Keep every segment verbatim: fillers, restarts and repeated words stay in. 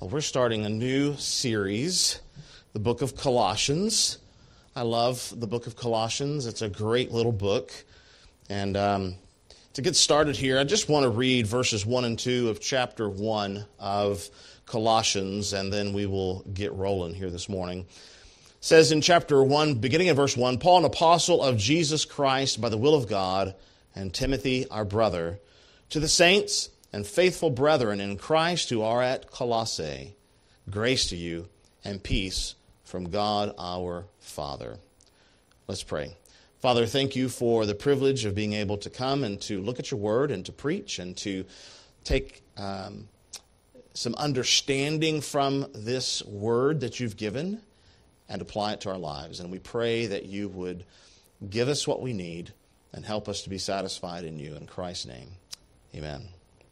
Well, we're starting a new series, the book of Colossians. I love the book of Colossians. It's a great little book. And um, to get started here, I just want to read verses one and two of chapter one of Colossians, and then we will get rolling here this morning. It says in chapter one, beginning in verse one, Paul, an apostle of Jesus Christ by the will of God, and Timothy, our brother, to the saints and faithful brethren in Christ who are at Colossae, grace to you and peace from God our Father. Let's pray. Father, thank you for the privilege of being able to come and to look at your word and to preach and to take um, some understanding from this word that you've given and apply it to our lives. And we pray that you would give us what we need and help us to be satisfied in you. In Christ's name, amen.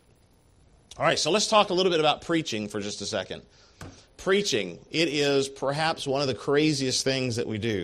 All right, so let's talk a little bit about preaching for just a second. Preaching, it is perhaps one of the craziest things that we do.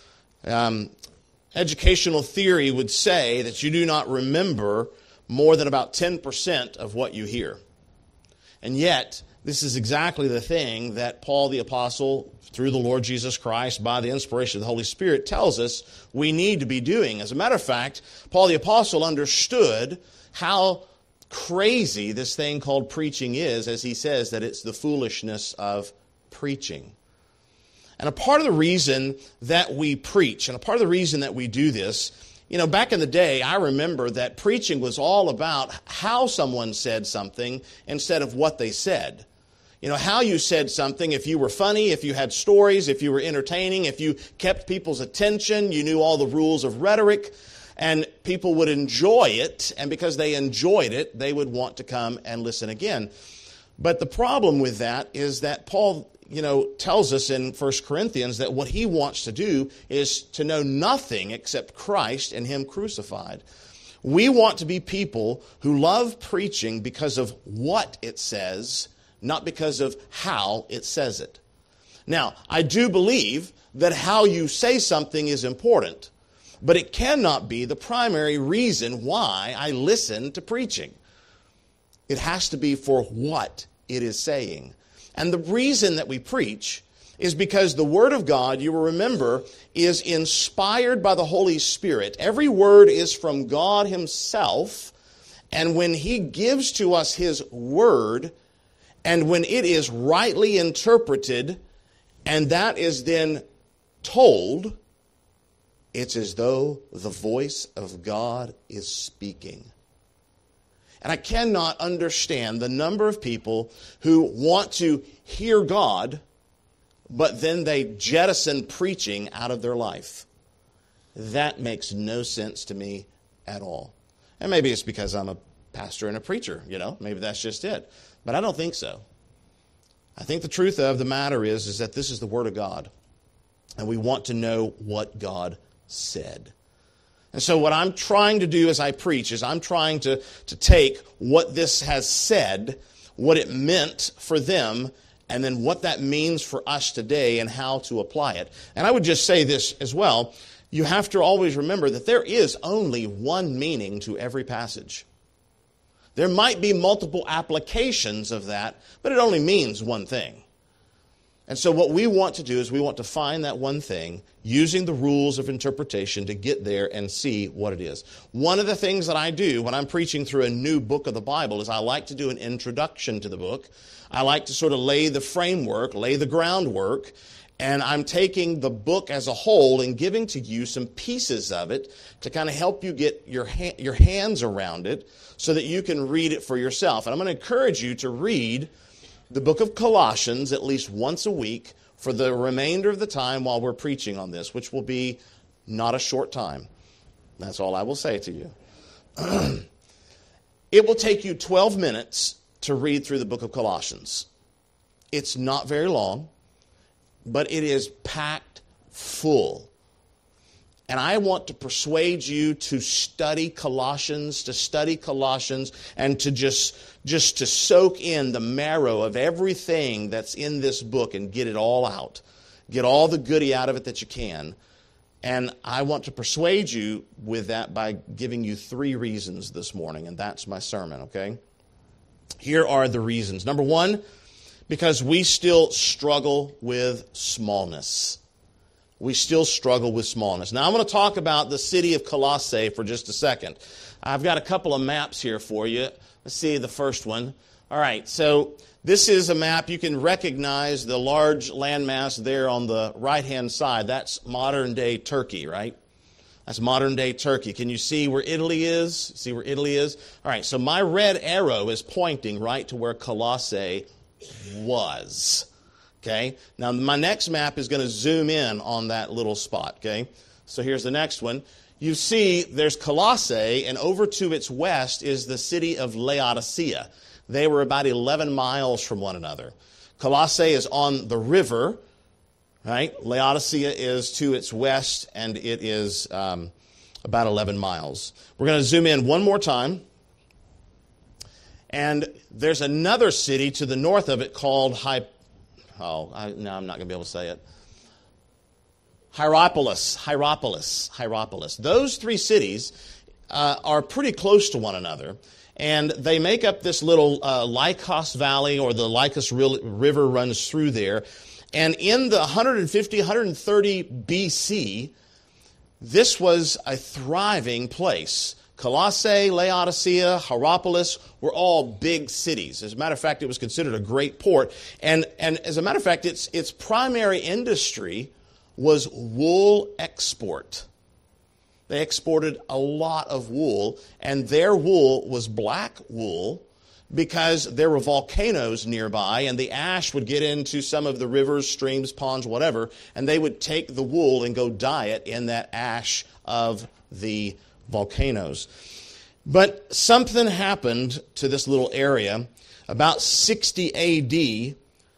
Um, educational theory would say that you do not remember more than about ten percent of what you hear. And yet, this is exactly the thing that Paul the Apostle, through the Lord Jesus Christ, by the inspiration of the Holy Spirit, tells us we need to be doing. As a matter of fact, Paul the Apostle understood how crazy this thing called preaching is, as he says that it's the foolishness of preaching. And a part of the reason that we preach, and a part of the reason that we do this, you know, back in the day, I remember that preaching was all about how someone said something instead of what they said. You know, how you said something, if you were funny, if you had stories, if you were entertaining, if you kept people's attention, you knew all the rules of rhetoric, and people would enjoy it, and because they enjoyed it, they would want to come and listen again. But the problem with that is that Paul, you know, tells us in First Corinthians that what he wants to do is to know nothing except Christ and Him crucified. We want to be people who love preaching because of what it says, not because of how it says it. Now, I do believe that how you say something is important, but it cannot be the primary reason why I listen to preaching. It has to be for what it is saying. And the reason that we preach is because the Word of God, you will remember, is inspired by the Holy Spirit. Every word is from God Himself, and when He gives to us His Word, and when it is rightly interpreted, and that is then told, it's as though the voice of God is speaking. And I cannot understand the number of people who want to hear God, but then they jettison preaching out of their life. That makes no sense to me at all. And maybe it's because I'm a pastor and a preacher, you know, maybe that's just it. But I don't think so. I think the truth of the matter is, is that this is the Word of God. And we want to know what God said. And so what I'm trying to do as I preach is I'm trying to, to take what this has said, what it meant for them, and then what that means for us today and how to apply it. And I would just say this as well. You have to always remember that there is only one meaning to every passage. There might be multiple applications of that, but it only means one thing. And so what we want to do is we want to find that one thing using the rules of interpretation to get there and see what it is. One of the things that I do when I'm preaching through a new book of the Bible is I like to do an introduction to the book. I like to sort of lay the framework, lay the groundwork, and I'm taking the book as a whole and giving to you some pieces of it to kind of help you get your ha- your hands around it so that you can read it for yourself. And I'm going to encourage you to read the book of Colossians at least once a week for the remainder of the time while we're preaching on this, which will be not a short time. That's all I will say to you. It will take you twelve minutes to read through the book of Colossians. It's not very long, but it is packed full. And I want to persuade you to study Colossians, to study Colossians, and to just, just to soak in the marrow of everything that's in this book and get it all out. Get all the goody out of it that you can. And I want to persuade you with that by giving you three reasons this morning, and that's my sermon, okay? Here are the reasons. Number one, Because we still struggle with smallness. We still struggle with smallness. Now, I'm going to talk about the city of Colossae for just a second. I've got a couple of maps here for you. Let's see the first one. All right, so this is a map. You can recognize the large landmass there on the right-hand side. That's modern-day Turkey, right? That's modern-day Turkey. Can you see where Italy is? See where Italy is? All right, so my red arrow is pointing right to where Colossae was. Okay? Now, my next map is going to zoom in on that little spot. Okay? So here's the next one. You see there's Colossae, and over to its west is the city of Laodicea. They were about eleven miles from one another. Colossae is on the river, right? Laodicea is to its west, and it is um, about eleven miles. We're going to zoom in one more time. And there's another city to the north of it called Hy... Oh, I, no, I'm not going to be able to say it. Hierapolis, Hierapolis, Hierapolis. Those three cities uh, are pretty close to one another. And they make up this little uh, Lycus Valley, or the Lycus River runs through there. And in the one fifty, one thirty B C, this was a thriving place. Colossae, Laodicea, Hierapolis were all big cities. As a matter of fact, it was considered a great port. And, and as a matter of fact, its, its primary industry was wool export. They exported a lot of wool, and their wool was black wool because there were volcanoes nearby, and the ash would get into some of the rivers, streams, ponds, whatever, and they would take the wool and go dye it in that ash of the volcanoes. But something happened to this little area. About sixty A D,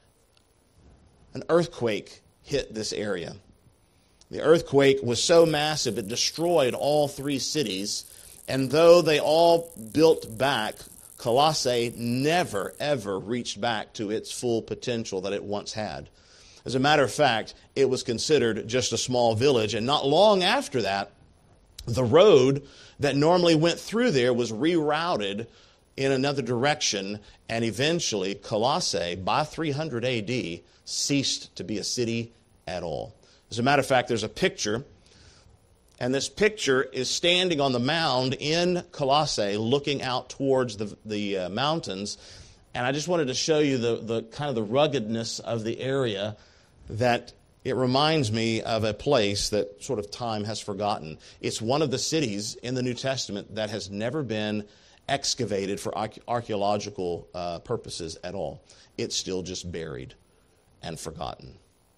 an earthquake hit this area. The earthquake was so massive it destroyed all three cities, and though they all built back, Colossae never, ever reached back to its full potential that it once had. As a matter of fact, it was considered just a small village, and not long after that, the road that normally went through there was rerouted in another direction, and eventually Colossae, by three hundred A D, ceased to be a city at all. As a matter of fact, there's a picture, and this picture is standing on the mound in Colossae, looking out towards the, the uh, mountains, and I just wanted to show you the, the kind of the ruggedness of the area, that it reminds me of a place that sort of time has forgotten. It's one of the cities in the New Testament that has never been excavated for archaeological uh, purposes at all. It's still just buried and forgotten.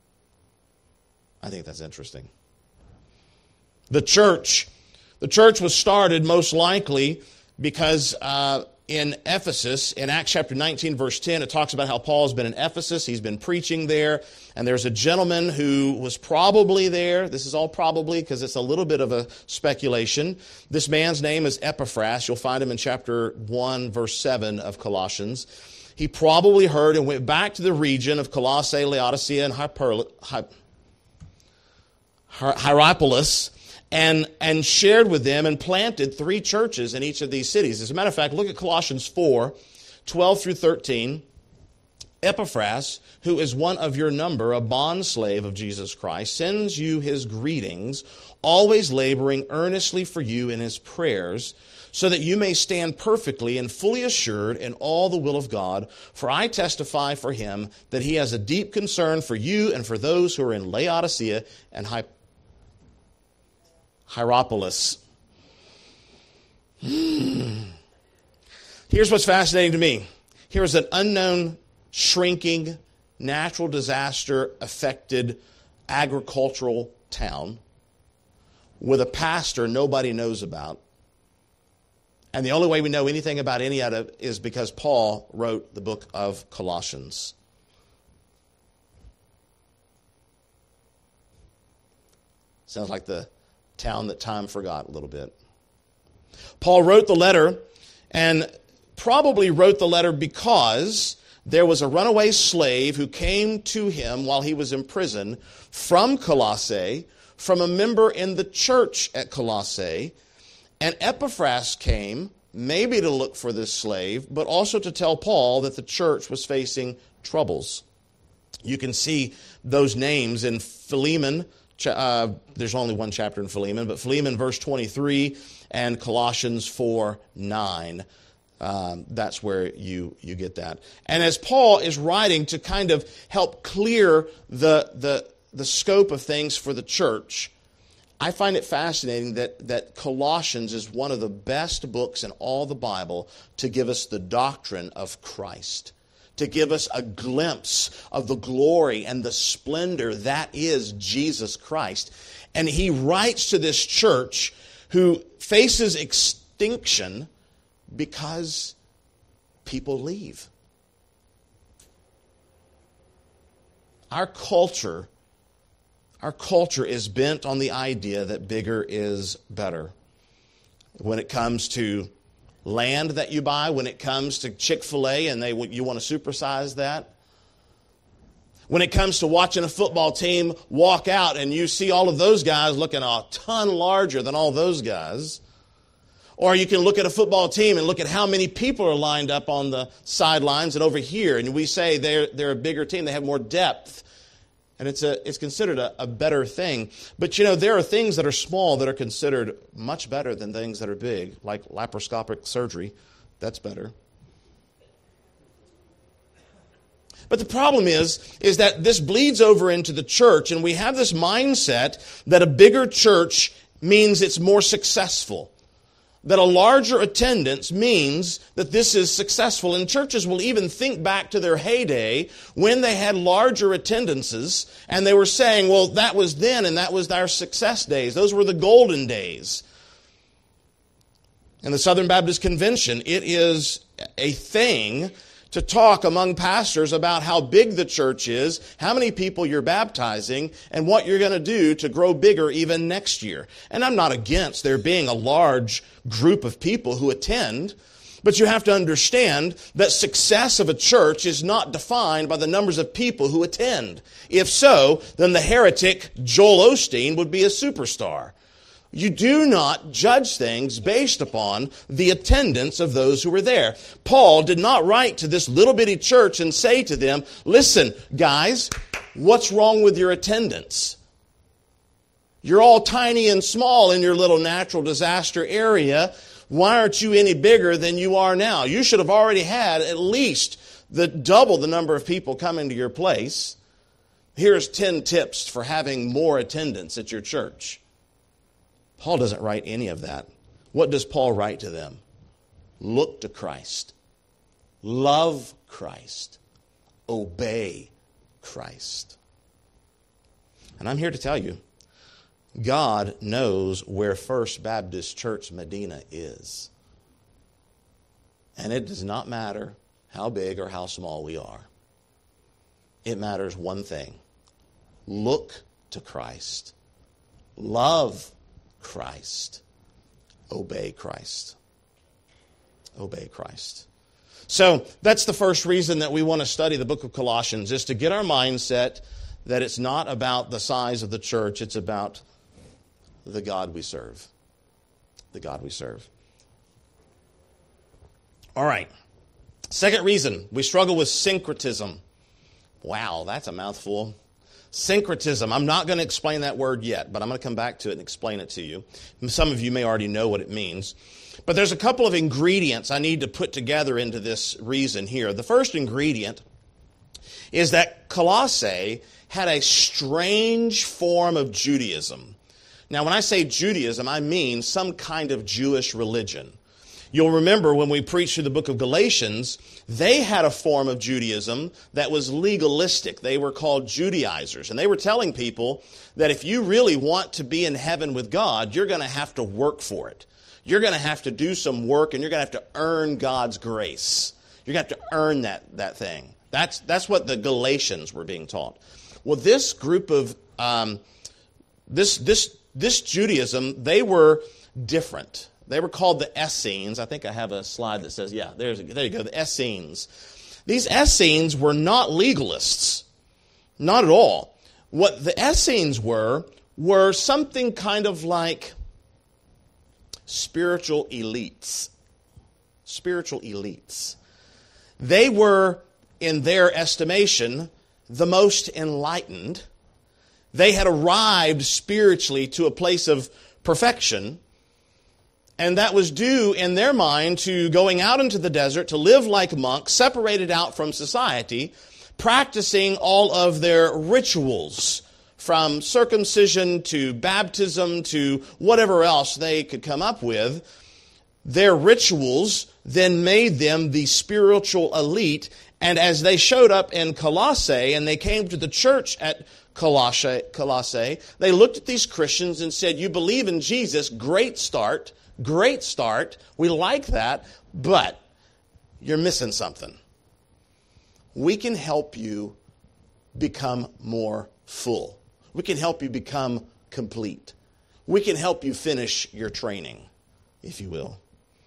I think that's interesting. The church, the church was started most likely because uh, in Ephesus, in Acts chapter nineteen, verse ten, it talks about how Paul's been in Ephesus. He's been preaching there, and there's a gentleman who was probably there. This is all probably because it's a little bit of a speculation. This man's name is Epaphras. You'll find him in chapter one, verse seven of Colossians. He probably heard and went back to the region of Colossae, Laodicea, and Hyper, Hy, Hierapolis, and, and shared with them and planted three churches in each of these cities. As a matter of fact, look at Colossians four, twelve through thirteen. Epaphras, who is one of your number, a bondslave of Jesus Christ, sends you his greetings, always laboring earnestly for you in his prayers, so that you may stand perfectly and fully assured in all the will of God. For I testify for him that he has a deep concern for you and for those who are in Laodicea and Hy- Hierapolis. Hmm. Here's what's fascinating to me. Here's an unknown, shrinking, natural disaster-affected agricultural town with a pastor nobody knows about. And the only way we know anything about any of it is because Paul wrote the book of Colossians. Sounds like the town that time forgot a little bit. Paul wrote the letter, and probably wrote the letter because there was a runaway slave who came to him while he was in prison from Colossae, from a member in the church at Colossae. And Epaphras came, maybe to look for this slave, but also to tell Paul that the church was facing troubles. You can see those names in Philemon. Uh, there's only one chapter in Philemon, but Philemon verse twenty-three and Colossians four nine. Um, that's where you, you get that. And as Paul is writing to kind of help clear the, the, the scope of things for the church, I find it fascinating that, that Colossians is one of the best books in all the Bible to give us the doctrine of Christ, to give us a glimpse of the glory and the splendor that is Jesus Christ. And he writes to this church who faces extinction because people leave. Our culture, our culture is bent on the idea that bigger is better. When it comes to land that you buy, when it comes to Chick-fil-A and they you want to supersize that, when it comes to watching a football team walk out and you see all of those guys looking a ton larger than all those guys. Or you can look at a football team and look at how many people are lined up on the sidelines and over here, and we say they're they're a bigger team, they have more depth, and it's a it's considered a, a better thing. But you know, there are things that are small that are considered much better than things that are big, like laparoscopic surgery. That's better. But the problem is, is that this bleeds over into the church, and we have this mindset that a bigger church means it's more successful. That a larger attendance means that this is successful. And churches will even think back to their heyday when they had larger attendances, and they were saying, well, that was then, and that was our success days. Those were the golden days. In the Southern Baptist Convention, it is a thing to talk among pastors about how big the church is, how many people you're baptizing, and what you're going to do to grow bigger even next year. And I'm not against there being a large group of people who attend, but you have to understand that success of a church is not defined by the numbers of people who attend. If so, then the heretic Joel Osteen would be a superstar. You do not judge things based upon the attendance of those who were there. Paul did not write to this little bitty church and say to them, listen, guys, what's wrong with your attendance? You're all tiny and small in your little natural disaster area. Why aren't you any bigger than you are now? You should have already had at least the double the number of people coming to your place. Here's ten tips for having more attendance at your church. Paul doesn't write any of that. What does Paul write to them? Look to Christ. Love Christ. Obey Christ. And I'm here to tell you, God knows where First Baptist Church Medina is. And it does not matter how big or how small we are. It matters one thing. Look to Christ. Love Christ. Obey Christ. Obey Christ. So that's the first reason that we want to study the book of Colossians, is to get our mindset that it's not about the size of the church, it's about the God we serve. The God we serve. All right. Second reason, we struggle with syncretism. Wow, that's a mouthful. Syncretism. I'm not going to explain that word yet, but I'm going to come back to it and explain it to you. Some of you may already know what it means. But there's a couple of ingredients I need to put together into this reason here. The first ingredient is that Colossae had a strange form of Judaism. Now, when I say Judaism, I mean some kind of Jewish religion. You'll remember when we preached through the book of Galatians, they had a form of Judaism that was legalistic. They were called Judaizers. And they were telling people that if you really want to be in heaven with God, you're going to have to work for it. You're going to have to do some work, and you're going to have to earn God's grace. You're going to have to earn that, that thing. That's, that's what the Galatians were being taught. Well, this group of, um, this, this, this Judaism, they were different. They were called the Essenes. I think I have a slide that says, yeah, there's, there you go, the Essenes. These Essenes were not legalists. Not at all. What the Essenes were, were something kind of like spiritual elites. Spiritual elites. They were in their estimation, the most enlightened. They had arrived spiritually to a place of perfection, and that was due in their mind to going out into the desert to live like monks, separated out from society, practicing all of their rituals, from circumcision to baptism to whatever else they could come up with. Their rituals then made them the spiritual elite. And as they showed up in Colossae and they came to the church at Colossae, Colossae, they looked at these Christians and said, you believe in Jesus, great start, great start, we like that, but you're missing something. We can help you become more full. We can help you become complete. We can help you finish your training, if you will.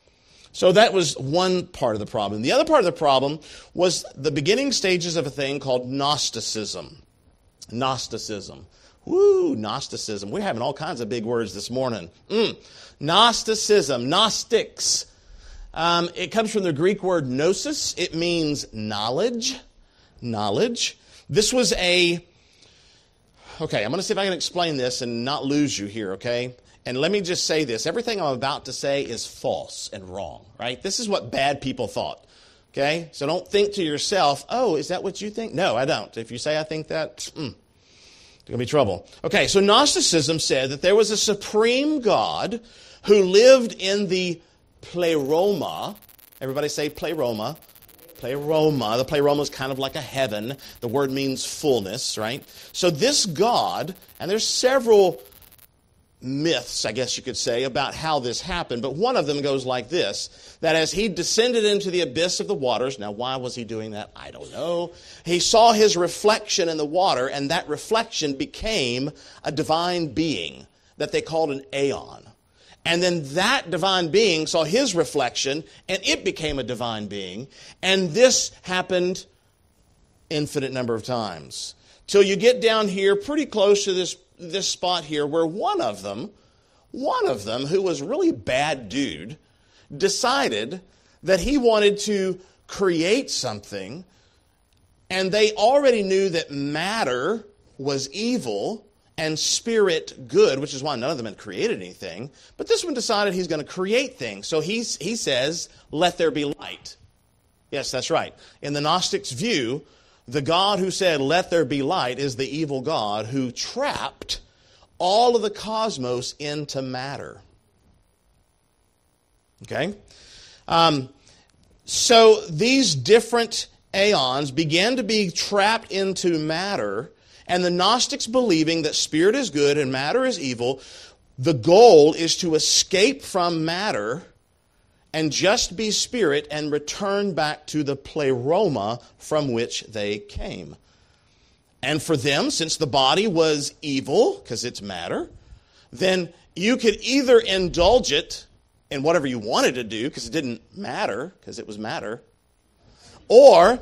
So that was one part of the problem. The other part of the problem was the beginning stages of a thing called Gnosticism. Gnosticism. Woo, Gnosticism. We're having all kinds of big words this morning. Mm. Gnosticism, Gnostics. Um, it comes from the Greek word gnosis. It means knowledge. Knowledge. This was a... Okay, I'm going to see if I can explain this and not lose you here, okay? And let me just say this. Everything I'm about to say is false and wrong, right? This is what bad people thought, okay? So don't think to yourself, oh, is that what you think? No, I don't. If you say I think that, mm, there's going to be trouble. Okay, so Gnosticism said that there was a supreme God who lived in the pleroma. Everybody say pleroma. Pleroma. The pleroma is kind of like a heaven. The word means fullness, right? So this God, and there's several myths, I guess you could say, about how this happened, but one of them goes like this, that as he descended into the abyss of the waters, now why was he doing that? I don't know. He saw his reflection in the water, and that reflection became a divine being that they called an aeon. And then that divine being saw his reflection, and it became a divine being. And this happened infinite number of times. Till you get down here pretty close to this, this spot here where one of them, one of them, who was a really bad dude, decided that he wanted to create something, and they already knew that matter was evil and spirit good, which is why none of them had created anything. But this one decided he's going to create things. So he's, he says, let there be light. Yes, that's right. In the Gnostics' view, the God who said, let there be light, is the evil God who trapped all of the cosmos into matter. Okay? Um, so these different aeons began to be trapped into matter. And the Gnostics, believing that spirit is good and matter is evil, the goal is to escape from matter and just be spirit and return back to the pleroma from which they came. And for them, since the body was evil, because it's matter, then you could either indulge it in whatever you wanted to do, because it didn't matter, because it was matter, or...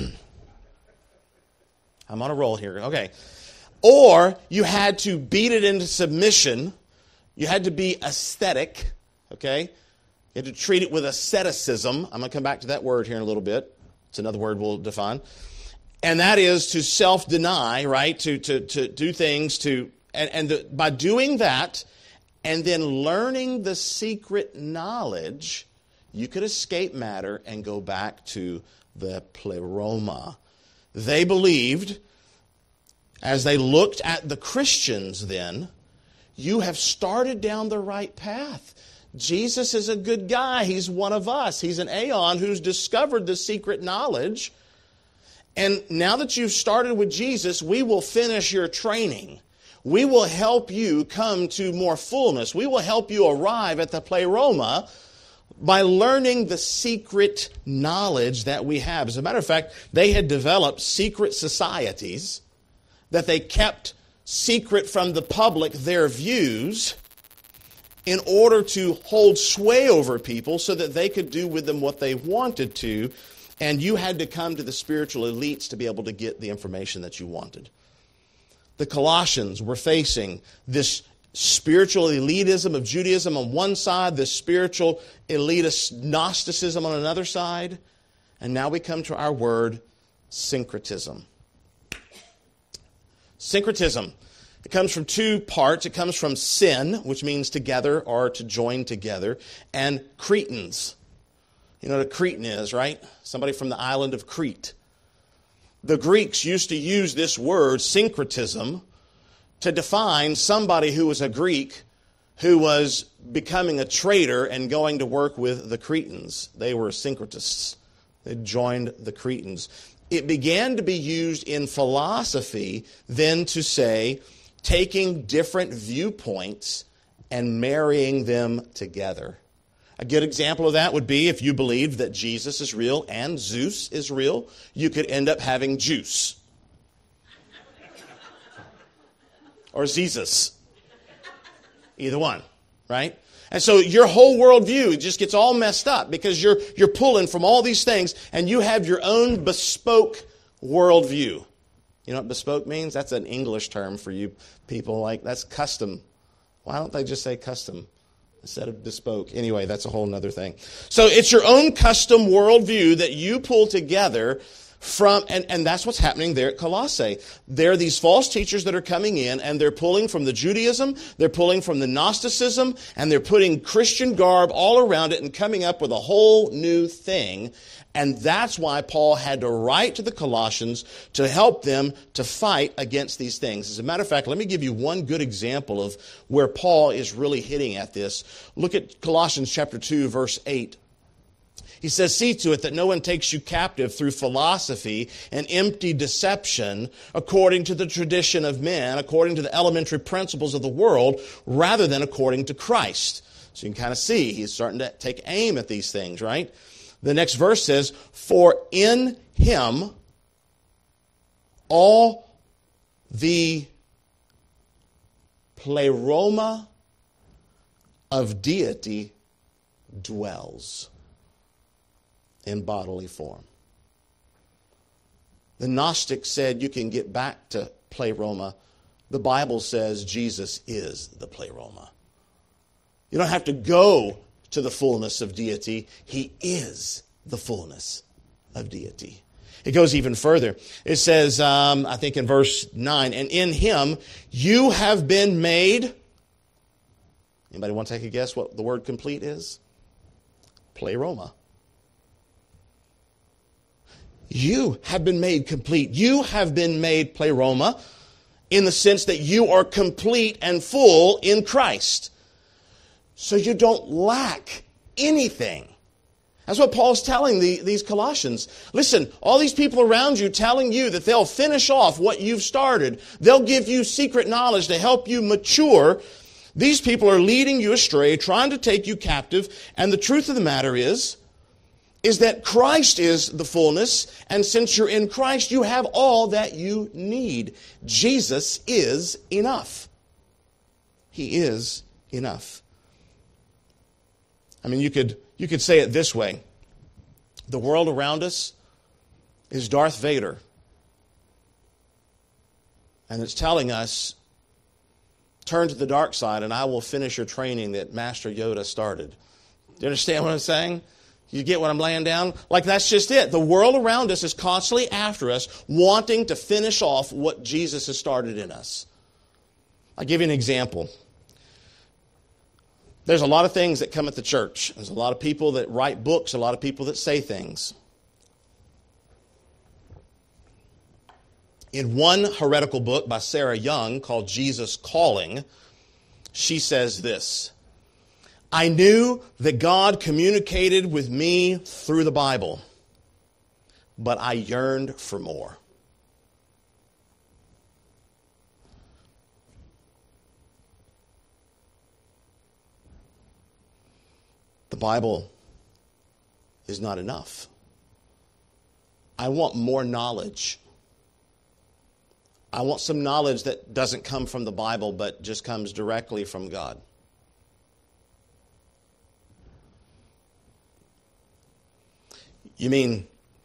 I'm on a roll here. Okay. Or you had to beat it into submission. You had to be ascetic. Okay. You had to treat it with asceticism. I'm going to come back to that word here in a little bit. It's another word we'll define. And that is to self-deny, right? To to to do things to, and, and the, by doing that, and then learning the secret knowledge, you could escape matter and go back to the pleroma. They believed, as they looked at the Christians then, you have started down the right path. Jesus is a good guy. He's one of us. He's an aeon who's discovered the secret knowledge. And now that you've started with Jesus, we will finish your training. We will help you come to more fullness. We will help you arrive at the pleroma by learning the secret knowledge that we have. As a matter of fact, they had developed secret societies that they kept secret from the public, their views, in order to hold sway over people so that they could do with them what they wanted to. And you had to come to the spiritual elites to be able to get the information that you wanted. The Colossians were facing this spiritual elitism of Judaism on one side, the spiritual elitist Gnosticism on another side. And now we come to our word, syncretism. Syncretism. It comes from two parts. It comes from syn, which means together or to join together, and Cretans. You know what a Cretan is, right? Somebody from the island of Crete. The Greeks used to use this word, syncretism, to define somebody who was a Greek who was becoming a traitor and going to work with the Cretans. They were syncretists. They joined the Cretans. It began to be used in philosophy then to say, taking different viewpoints and marrying them together. A good example of that would be if you believed that Jesus is real and Zeus is real, you could end up having Juice. Or Jesus. Either one, right? And so your whole worldview just gets all messed up because you're you're pulling from all these things and you have your own bespoke worldview. You know what bespoke means? That's an English term for you people. Like, that's custom. Why don't they just say custom instead of bespoke? Anyway, that's a whole other thing. So it's your own custom worldview that you pull together from, and, and that's what's happening there at Colossae. There are these false teachers that are coming in, and they're pulling from the Judaism, they're pulling from the Gnosticism, and they're putting Christian garb all around it and coming up with a whole new thing. And that's why Paul had to write to the Colossians to help them to fight against these things. As a matter of fact, let me give you one good example of where Paul is really hitting at this. Look at Colossians chapter two, verse eight. He says, see to it that no one takes you captive through philosophy and empty deception according to the tradition of men, according to the elementary principles of the world, rather than according to Christ. So you can kind of see he's starting to take aim at these things, right? The next verse says, for in him all the pleroma of deity dwells in bodily form. The Gnostics said you can get back to pleroma. The Bible says Jesus is the pleroma. You don't have to go to the fullness of deity. He is the fullness of deity. It goes even further. It says, um, I think in verse nine, and in him you have been made. Anybody want to take a guess what the word complete is? Pleroma. You have been made complete. You have been made pleroma in the sense that you are complete and full in Christ. So you don't lack anything. That's what Paul's telling the, these Colossians. Listen, all these people around you telling you that they'll finish off what you've started. They'll give you secret knowledge to help you mature. These people are leading you astray, trying to take you captive. And the truth of the matter is, is that Christ is the fullness, and since you're in Christ, you have all that you need. Jesus is enough. He is enough. I mean, you could you could say it this way. The world around us is Darth Vader. And it's telling us, turn to the dark side and I will finish your training that Master Yoda started. Do you understand what I'm saying? You get what I'm laying down? Like, that's just it. The world around us is constantly after us, wanting to finish off what Jesus has started in us. I'll give you an example. There's a lot of things that come at the church. There's a lot of people that write books, a lot of people that say things. In one heretical book by Sarah Young called Jesus Calling, she says this: I knew that God communicated with me through the Bible, but I yearned for more. The Bible is not enough. I want more knowledge. I want some knowledge that doesn't come from the Bible, but just comes directly from God. You mean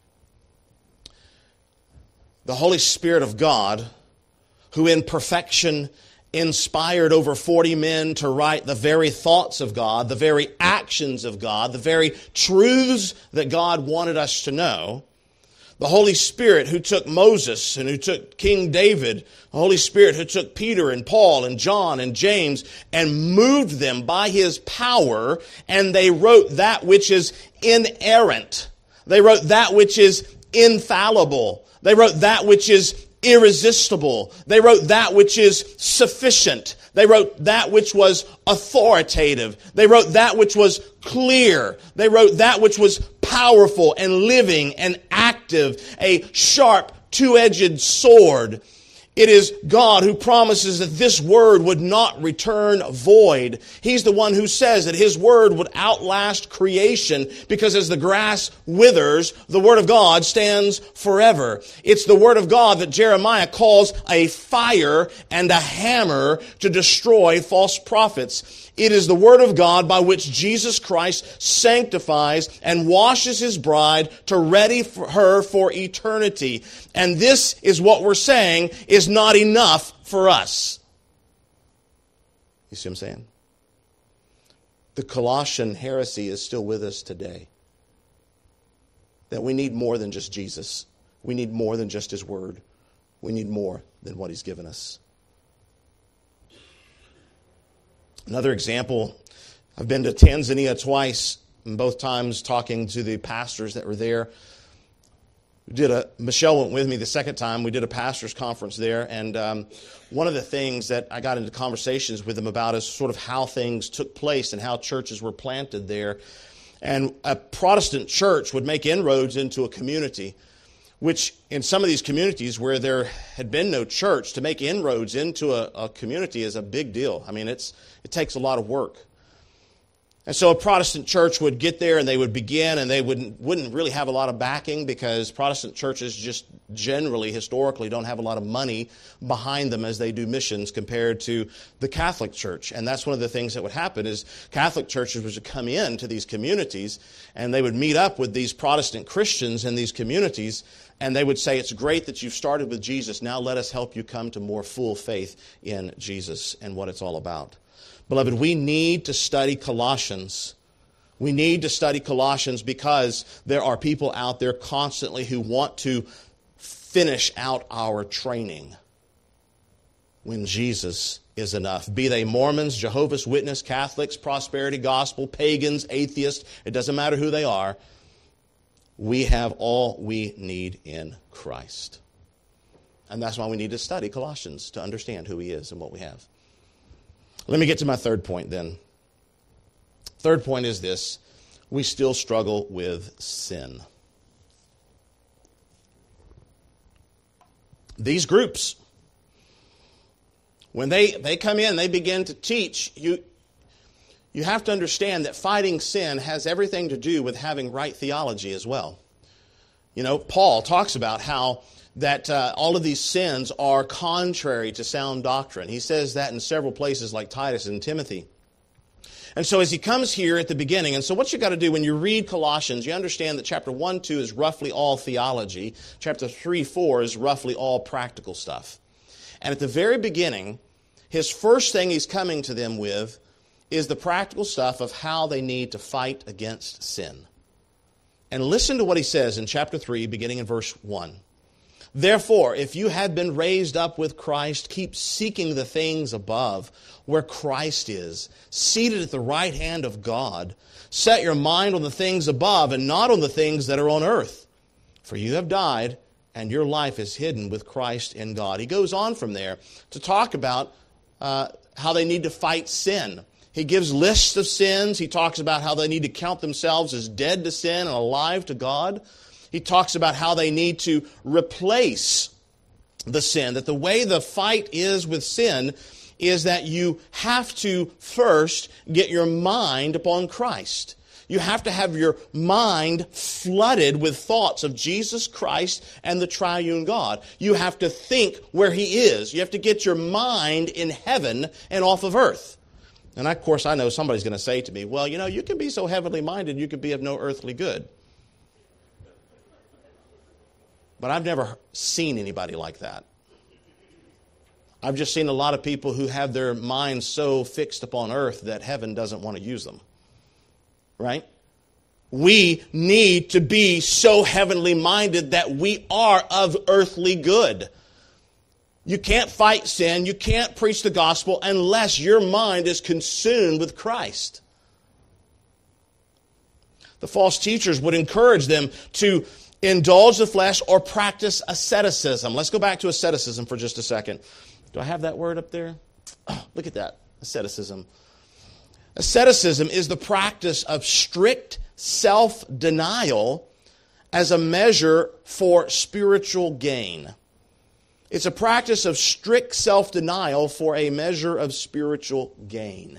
the Holy Spirit of God, who in perfection inspired over forty men to write the very thoughts of God, the very actions of God, the very truths that God wanted us to know. The Holy Spirit who took Moses and who took King David, the Holy Spirit who took Peter and Paul and John and James and moved them by His power, and they wrote that which is inerrant. They wrote that which is infallible. They wrote that which is irresistible. They wrote that which is sufficient. They wrote that which was authoritative. They wrote that which was clear. They wrote that which was powerful and living and active, a sharp, two-edged sword. It is God who promises that this word would not return void. He's the one who says that His word would outlast creation, because as the grass withers, the word of God stands forever. It's the word of God that Jeremiah calls a fire and a hammer to destroy false prophets. It is the word of God by which Jesus Christ sanctifies and washes His bride to ready for her for eternity. And this is what we're saying is not enough for us. You see what I'm saying? The Colossian heresy is still with us today. That we need more than just Jesus. We need more than just His word. We need more than what He's given us. Another example, I've been to Tanzania twice, and both times talking to the pastors that were there. We did a, Michelle went with me the second time. We did a pastor's conference there, and um, one of the things that I got into conversations with them about is sort of how things took place and how churches were planted there. And a Protestant church would make inroads into a community, which in some of these communities where there had been no church, to make inroads into a, a community is a big deal. I mean, it's it takes a lot of work. And so a Protestant church would get there and they would begin, and they wouldn't wouldn't really have a lot of backing, because Protestant churches just generally, historically, don't have a lot of money behind them as they do missions compared to the Catholic Church. And that's one of the things that would happen is Catholic churches would come in to these communities, and they would meet up with these Protestant Christians in these communities, and they would say, "It's great that you've started with Jesus. Now let us help you come to more full faith in Jesus and what it's all about." Beloved, we need to study Colossians. We need to study Colossians because there are people out there constantly who want to finish out our training when Jesus is enough. Be they Mormons, Jehovah's Witnesses, Catholics, Prosperity Gospel, pagans, atheists, it doesn't matter who they are. We have all we need in Christ. And that's why we need to study Colossians, to understand who He is and what we have. Let me get to my third point then. Third point is this: we still struggle with sin. These groups, when they, they come in, they begin to teach, you, you have to understand that fighting sin has everything to do with having right theology as well. You know, Paul talks about how that uh, all of these sins are contrary to sound doctrine. He says that in several places like Titus and Timothy. And so as he comes here at the beginning, and so what you got to do when you read Colossians, you understand that chapter one, two is roughly all theology. Chapter three, four is roughly all practical stuff. And at the very beginning, his first thing he's coming to them with is the practical stuff of how they need to fight against sin. And listen to what he says in chapter three, beginning in verse one. Therefore, if you have been raised up with Christ, keep seeking the things above, where Christ is, seated at the right hand of God. Set your mind on the things above and not on the things that are on earth. For you have died, and your life is hidden with Christ in God. He goes on from there to talk about uh, how they need to fight sin. He gives lists of sins. He talks about how they need to count themselves as dead to sin and alive to God. He talks about how they need to replace the sin, that the way the fight is with sin is that you have to first get your mind upon Christ. You have to have your mind flooded with thoughts of Jesus Christ and the triune God. You have to think where He is. You have to get your mind in heaven and off of earth. And of course, I know somebody's going to say to me, well, you know, you can be so heavenly minded, you could be of no earthly good. But I've never seen anybody like that. I've just seen a lot of people who have their minds so fixed upon earth that heaven doesn't want to use them. Right? we need to be so heavenly minded that we are of earthly good. You can't fight sin, you can't preach the gospel unless your mind is consumed with Christ. The false teachers would encourage them to indulge the flesh or practice asceticism. Let's go back to asceticism for just a second. Do I have that word up there? Oh, look at that, asceticism. Asceticism is the practice of strict self-denial as a measure for spiritual gain. It's a practice of strict self-denial for a measure of spiritual gain.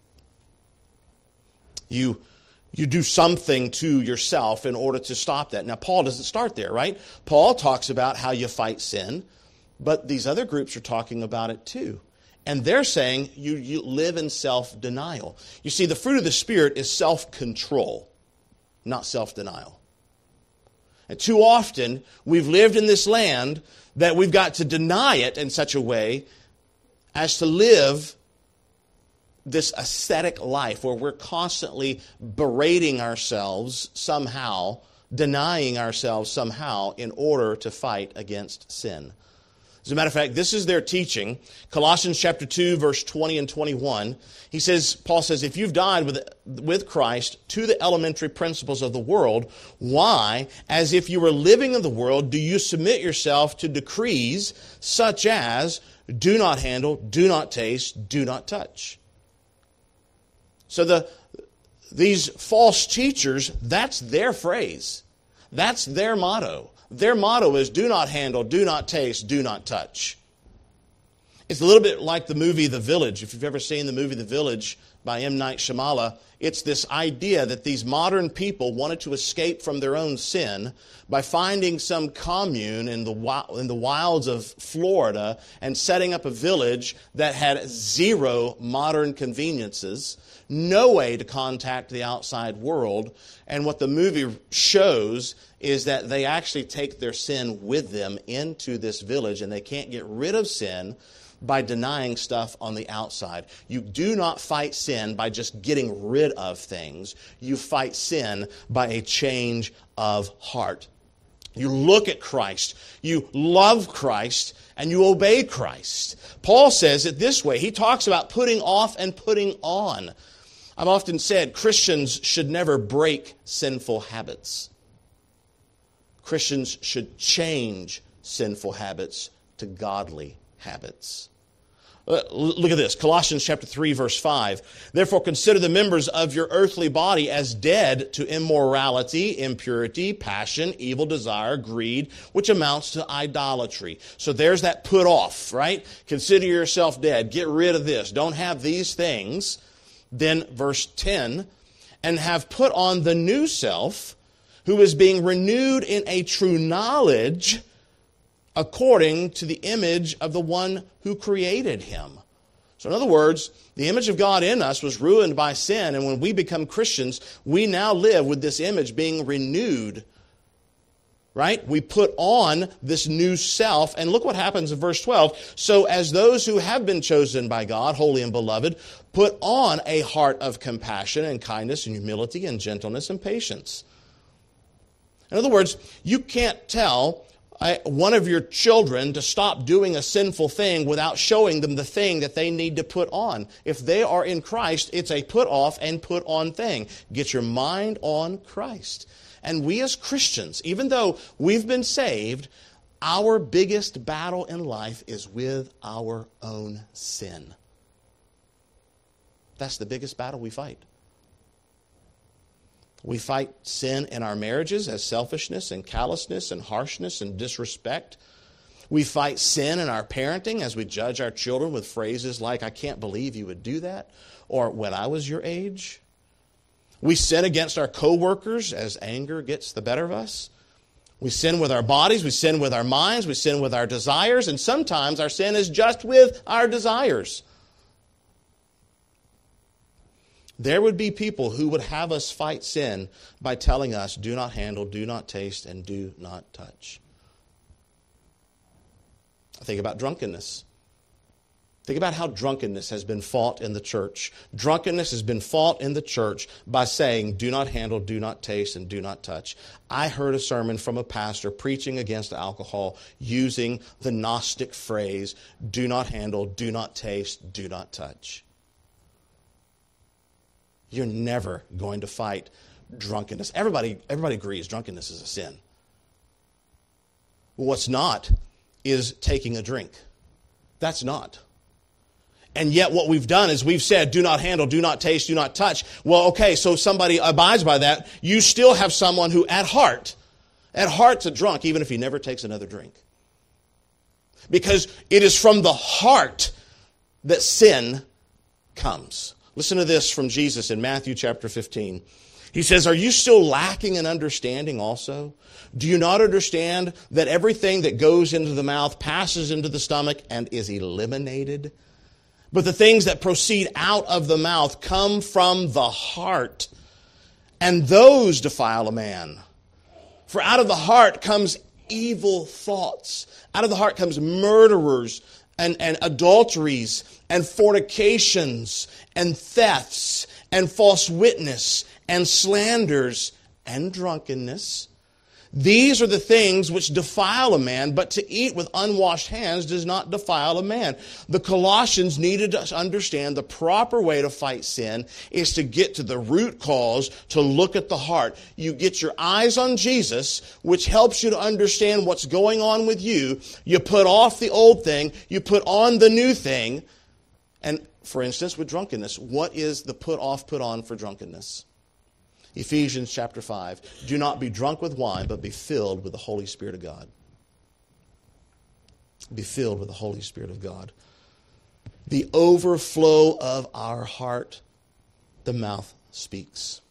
You, you do something to yourself in order to stop that. Now, Paul doesn't start there, right? Paul talks about how you fight sin, but these other groups are talking about it too. And they're saying you, you live in self-denial. You see, the fruit of the Spirit is self-control, not self-denial. And too often, we've lived in this land that we've got to deny it in such a way as to live this ascetic life where we're constantly berating ourselves somehow, denying ourselves somehow in order to fight against sin. As a matter of fact, this is their teaching. Colossians chapter two, verse twenty and twenty-one. He says, Paul says, if you've died with, with Christ to the elementary principles of the world, why, as if you were living in the world, do you submit yourself to decrees such as do not handle, do not taste, do not touch? So the these false teachers, that's their phrase. That's their motto. Their motto is do not handle, do not taste, do not touch. It's a little bit like the movie The Village. If you've ever seen the movie The Village by M. Night Shyamalan, it's this idea that these modern people wanted to escape from their own sin by finding some commune in the in the wilds of Florida and setting up a village that had zero modern conveniences, no way to contact the outside world. And what the movie shows is that they actually take their sin with them into this village, and they can't get rid of sin by denying stuff on the outside. You do not fight sin by just getting rid of things. You fight sin by a change of heart. You look at Christ, you love Christ, and you obey Christ. Paul says it this way. He talks about putting off and putting on. I've often said Christians should never break sinful habits. Christians should change sinful habits to godly habits. Look at this, Colossians chapter three, verse five. Therefore consider the members of your earthly body as dead to immorality, impurity, passion, evil desire, greed, which amounts to idolatry. So there's that put off, right? Consider yourself dead. Get rid of this. Don't have these things. Then verse ten, and have put on the new self, who is being renewed in a true knowledge according to the image of the one who created him. So in other words, the image of God in us was ruined by sin, and when we become Christians, we now live with this image being renewed. Right? We put on this new self, and look what happens in verse twelve. So as those who have been chosen by God, holy and beloved, put on a heart of compassion and kindness and humility and gentleness and patience. In other words, you can't tell one of your children to stop doing a sinful thing without showing them the thing that they need to put on. If they are in Christ, it's a put off and put on thing. Get your mind on Christ. And we as Christians, even though we've been saved, our biggest battle in life is with our own sin. That's the biggest battle we fight. We fight sin in our marriages as selfishness and callousness and harshness and disrespect. We fight sin in our parenting as we judge our children with phrases like, I can't believe you would do that, or when I was your age. We sin against our co-workers as anger gets the better of us. We sin with our bodies, we sin with our minds, we sin with our desires, and sometimes our sin is just with our desires. There would be people who would have us fight sin by telling us, do not handle, do not taste, and do not touch. I think about drunkenness. Think about how drunkenness has been fought in the church. Drunkenness has been fought in the church by saying, do not handle, do not taste, and do not touch. I heard a sermon from a pastor preaching against alcohol using the Gnostic phrase, do not handle, do not taste, do not touch. You're never going to fight drunkenness. Everybody, everybody agrees drunkenness is a sin. What's not is taking a drink. That's not. And yet what we've done is we've said, do not handle, do not taste, do not touch. Well, okay, so somebody abides by that. You still have someone who at heart, at heart's a drunk, even if he never takes another drink. Because it is from the heart that sin comes. Listen to this from Jesus in Matthew chapter fifteen. He says, are you still lacking in understanding also? Do you not understand that everything that goes into the mouth passes into the stomach and is eliminated? But the things that proceed out of the mouth come from the heart, and those defile a man. For out of the heart comes evil thoughts. Out of the heart comes murderers and, and adulteries and fornications and thefts and false witness and slanders and drunkenness. These are the things which defile a man, but to eat with unwashed hands does not defile a man. The Colossians needed to understand the proper way to fight sin is to get to the root cause, to look at the heart. You get your eyes on Jesus, which helps you to understand what's going on with you. You put off the old thing, you put on the new thing. And for instance, with drunkenness, what is the put off, put on for drunkenness? Ephesians chapter five, do not be drunk with wine, but be filled with the Holy Spirit of God. Be filled with the Holy Spirit of God. The overflow of our heart, the mouth speaks.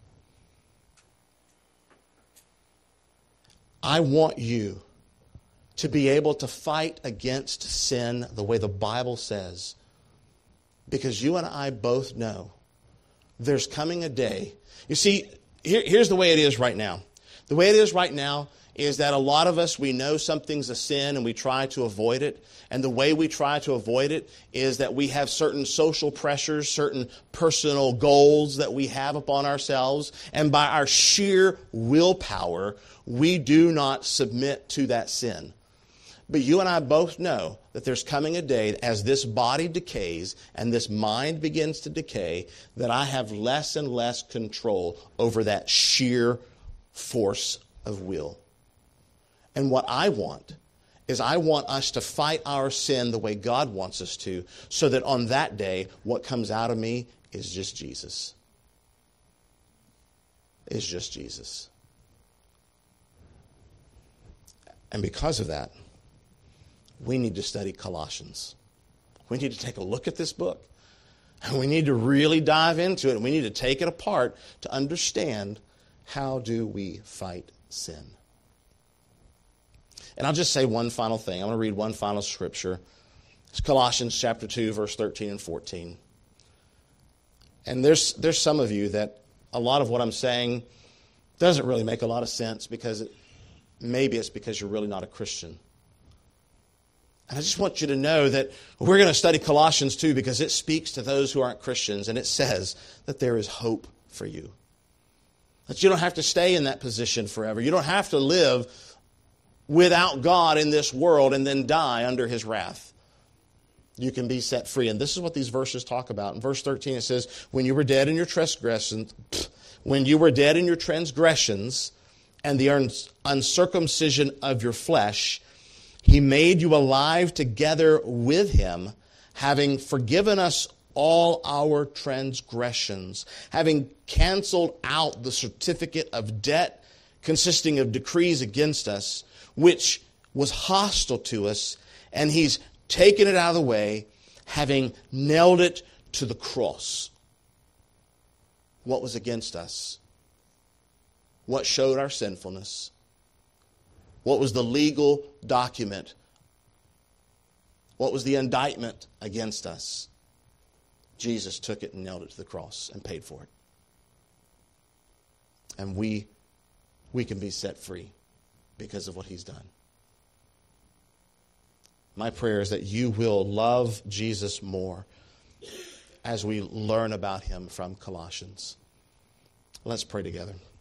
I want you to be able to fight against sin the way the Bible says, because you and I both know there's coming a day. You see, here, here's the way it is right now. The way it is right now is that a lot of us, we know something's a sin and we try to avoid it. And the way we try to avoid it is that we have certain social pressures, certain personal goals that we have upon ourselves. And by our sheer willpower, we do not submit to that sin. But you and I both know that there's coming a day as this body decays and this mind begins to decay that I have less and less control over that sheer force of will. And what I want is I want us to fight our sin the way God wants us to, so that on that day what comes out of me is just Jesus. Is just Jesus. And because of that, we need to study Colossians. We need to take a look at this book. And we need to really dive into it. And we need to take it apart to understand, how do we fight sin? And I'll just say one final thing. I'm going to read one final scripture. It's Colossians chapter two, verse thirteen and fourteen. And there's, there's some of you that a lot of what I'm saying doesn't really make a lot of sense, because it, maybe it's because you're really not a Christian. And I just want you to know that we're going to study Colossians two because it speaks to those who aren't Christians, and it says that there is hope for you. That you don't have to stay in that position forever. You don't have to live without God in this world and then die under His wrath. You can be set free. And this is what these verses talk about. In verse thirteen it says, when you were dead in your transgressions, when you were dead in your transgressions and the uncircumcision of your flesh, He made you alive together with Him, having forgiven us all our transgressions, having canceled out the certificate of debt consisting of decrees against us, which was hostile to us, and He's taken it out of the way, having nailed it to the cross. What was against us? What showed our sinfulness? What was the legal document? What was the indictment against us? Jesus took it and nailed it to the cross and paid for it. And we, we can be set free because of what He's done. My prayer is that you will love Jesus more as we learn about him from Colossians. Let's pray together.